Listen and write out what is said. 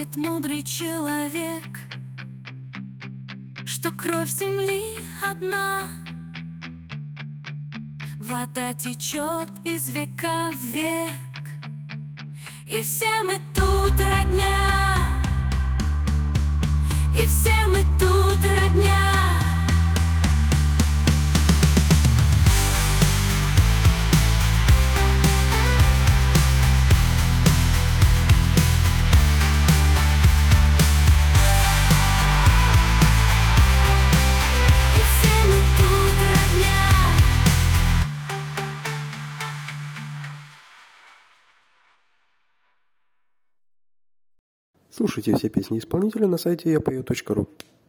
говорит мудрый человек, что кровь земли одна, вода течет из века в век, и все мы тут родня, и все мы тут родня. Слушайте все песни исполнителя на сайте yapою.ru.